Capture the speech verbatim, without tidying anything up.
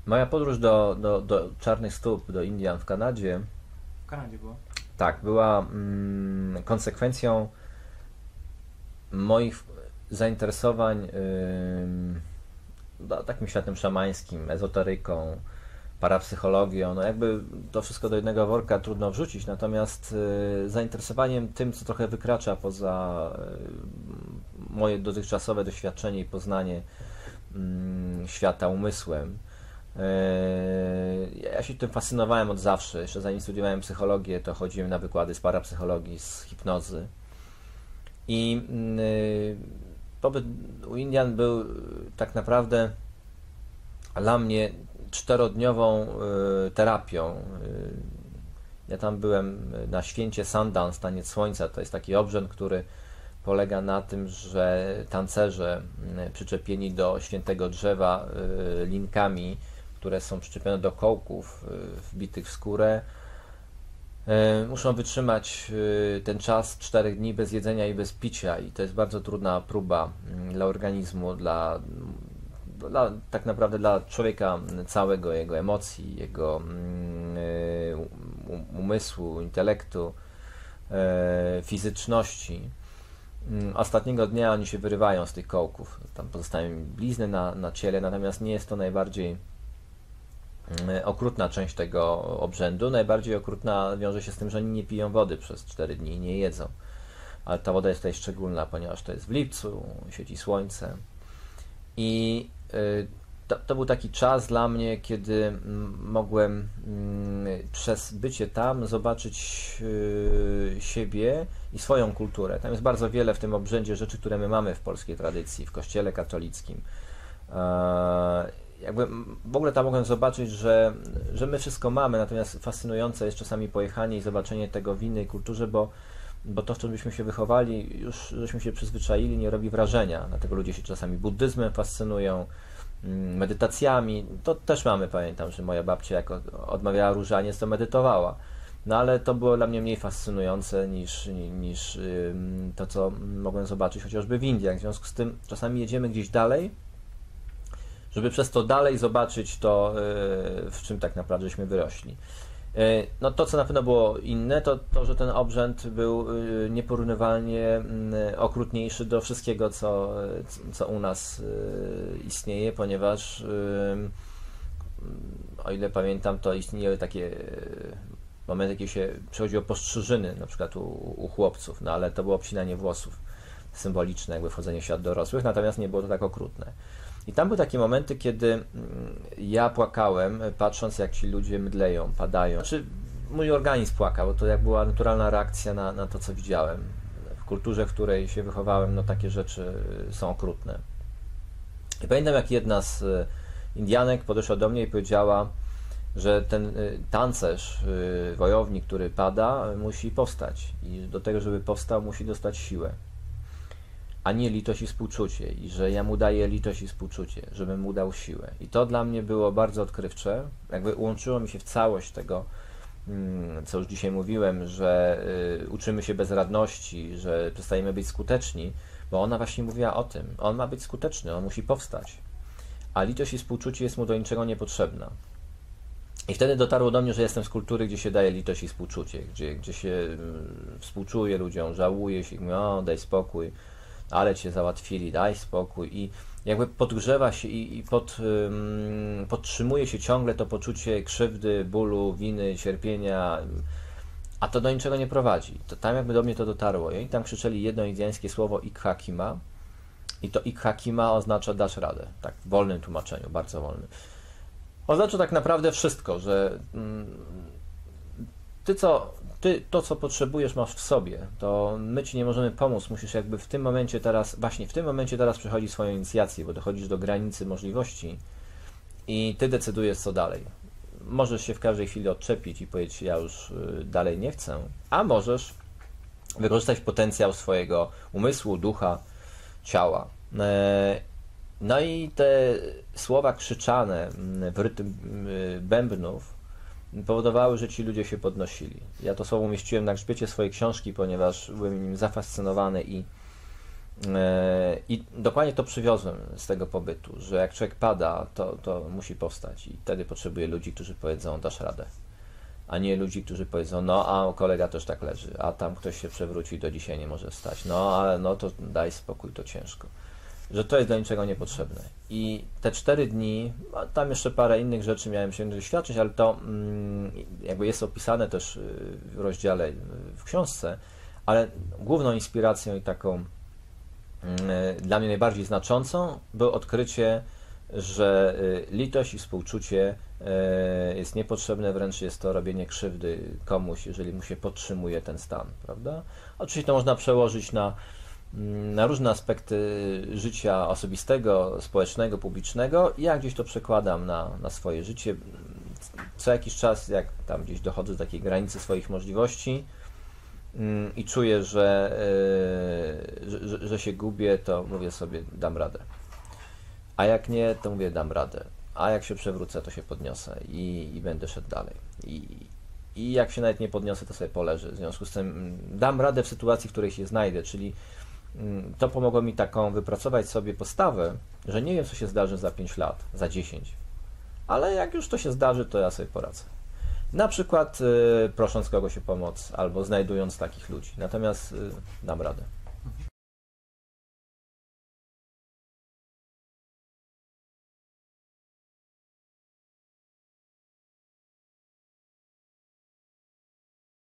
Moja podróż do, do, do Czarnych Stóp, do Indian w Kanadzie, W Kanadzie było. tak, była mm, konsekwencją moich zainteresowań ym, no, takim światem szamańskim, ezoteryką, parapsychologią. No jakby to wszystko do jednego worka trudno wrzucić, natomiast y, zainteresowaniem tym, co trochę wykracza poza y, moje dotychczasowe doświadczenie i poznanie y, świata umysłem. Y, ja się tym fascynowałem od zawsze. Jeszcze zanim studiowałem psychologię, to chodziłem na wykłady z parapsychologii, z hipnozy. I y, pobyt u Indian był y, tak naprawdę dla mnie czterodniową y, terapią. Y, ja tam byłem na święcie Sundance, taniec słońca. To jest taki obrzęd, który polega na tym, że tancerze y, przyczepieni do świętego drzewa y, linkami, które są przyczepione do kołków y, wbitych w skórę, y, muszą wytrzymać y, ten czas czterech dni bez jedzenia i bez picia, i to jest bardzo trudna próba y, dla organizmu, dla Dla, tak naprawdę dla człowieka całego, jego emocji, jego y, umysłu, intelektu, y, fizyczności. Y, Ostatniego dnia oni się wyrywają z tych kołków, tam pozostają im blizny na, na ciele, natomiast nie jest to najbardziej y, okrutna część tego obrzędu. Najbardziej okrutna wiąże się z tym, że oni nie piją wody przez cztery dni i nie jedzą. Ale ta woda jest tutaj szczególna, ponieważ to jest w lipcu, świeci słońce. I to, to był taki czas dla mnie, kiedy mogłem przez bycie tam zobaczyć siebie i swoją kulturę. Tam jest bardzo wiele w tym obrzędzie rzeczy, które my mamy w polskiej tradycji, w kościele katolickim. Jakby w ogóle tam mogłem zobaczyć, że, że my wszystko mamy, natomiast fascynujące jest czasami pojechanie i zobaczenie tego w innej kulturze, bo bo to, w czym byśmy się wychowali, już żeśmy się przyzwyczaili, nie robi wrażenia. Dlatego ludzie się czasami buddyzmem fascynują, medytacjami. To też mamy, pamiętam, że moja babcia, jak odmawiała różaniec, to medytowała. No ale to było dla mnie mniej fascynujące niż, niż to, co mogłem zobaczyć chociażby w Indiach. W związku z tym czasami jedziemy gdzieś dalej, żeby przez to dalej zobaczyć to, w czym tak naprawdę żeśmy wyrośli. No to, co na pewno było inne, to to, że ten obrzęd był nieporównywalnie okrutniejszy do wszystkiego, co, co u nas istnieje, ponieważ o ile pamiętam, to istnieją takie momenty, kiedy się przechodziło postrzyżyny, na przykład u, u chłopców, no ale to było obcinanie włosów, symboliczne, jakby wchodzenie w świat dorosłych, natomiast nie było to tak okrutne. I tam były takie momenty, kiedy ja płakałem, patrząc, jak ci ludzie mdleją, padają. Znaczy, mój organizm płakał, bo to jak była naturalna reakcja na, na to, co widziałem. W kulturze, w której się wychowałem, no takie rzeczy są okrutne. I pamiętam, jak jedna z Indianek podeszła do mnie i powiedziała, że ten tancerz, wojownik, który pada, musi powstać. I do tego, żeby powstał, musi dostać siłę, a nie litość i współczucie, i że ja mu daję litość i współczucie, żebym mu dał siłę. I to dla mnie było bardzo odkrywcze, jakby łączyło mi się w całość tego, co już dzisiaj mówiłem, że uczymy się bezradności, że przestajemy być skuteczni, bo ona właśnie mówiła o tym. On ma być skuteczny, on musi powstać, a litość i współczucie jest mu do niczego niepotrzebna. I wtedy dotarło do mnie, że jestem z kultury, gdzie się daje litość i współczucie, gdzie, gdzie się współczuje ludziom, żałuje się, mówi, o, daj spokój, ale cię załatwili, daj spokój, i jakby podgrzewa się i, i pod, um, podtrzymuje się ciągle to poczucie krzywdy, bólu, winy, cierpienia, a to do niczego nie prowadzi. To tam jakby do mnie to dotarło. I oni tam krzyczeli jedno indyjskie słowo Ikha Kima, i to Ikha Kima oznacza dasz radę, tak w wolnym tłumaczeniu, bardzo wolnym. Oznacza tak naprawdę wszystko, że mm, ty co Ty to, co potrzebujesz, masz w sobie, to my ci nie możemy pomóc, musisz jakby w tym momencie teraz, właśnie w tym momencie teraz przechodzić swoją inicjację, bo dochodzisz do granicy możliwości i ty decydujesz, co dalej. Możesz się w każdej chwili odczepić i powiedzieć, ja już dalej nie chcę, a możesz wykorzystać potencjał swojego umysłu, ducha, ciała. No i te słowa krzyczane w rytm bębnów powodowały, że ci ludzie się podnosili. Ja to słowo umieściłem na grzbiecie swojej książki, ponieważ byłem nim zafascynowany i I dokładnie to przywiozłem z tego pobytu, że jak człowiek pada, to, to musi powstać i wtedy potrzebuje ludzi, którzy powiedzą, dasz radę, a nie ludzi, którzy powiedzą, no a kolega też tak leży, a tam ktoś się przewróci, do dzisiaj nie może wstać, no ale no to daj spokój, to ciężko. Że to jest dla niczego niepotrzebne. I te cztery dni, a tam jeszcze parę innych rzeczy miałem się doświadczyć, ale to mm, jakby jest opisane też w rozdziale w książce, ale główną inspiracją i taką dla mnie najbardziej znaczącą było odkrycie, że litość i współczucie jest niepotrzebne, wręcz jest to robienie krzywdy komuś, jeżeli mu się podtrzymuje ten stan, prawda? Oczywiście to można przełożyć na, na różne aspekty życia osobistego, społecznego, publicznego. Ja gdzieś to przekładam na, na swoje życie. Co jakiś czas, jak tam gdzieś dochodzę do takiej granicy swoich możliwości, i czuję, że, yy, że, że się gubię, to mówię sobie, dam radę. A jak nie, to mówię, dam radę. A jak się przewrócę, to się podniosę i, i będę szedł dalej. I, I jak się nawet nie podniosę, to sobie poleżę. W związku z tym dam radę w sytuacji, w której się znajdę, czyli yy, to pomogło mi taką wypracować sobie postawę, że nie wiem, co się zdarzy za pięć lat, za dziesięć. Ale jak już to się zdarzy, to ja sobie poradzę. Na przykład y, prosząc kogoś o pomoc albo znajdując takich ludzi. Natomiast y, dam radę.